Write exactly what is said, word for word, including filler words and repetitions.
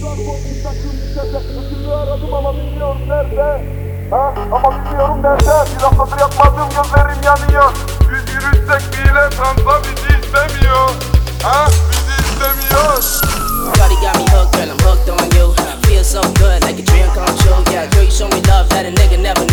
Ötürü aradım ama bilmiyorum nerede. Ha? Ama bilmiyorum nerede. Bir haftadır yapmadım, gözlerim yanıyor. Biz yürütsek bile Tanza bizi istemiyor. Ha? Bizi istemiyor. Shawty got me hooked, girl, I'm hooked on you. Feel so good, like a dream come true. Yeah, girl, you show me love that a nigga never knew.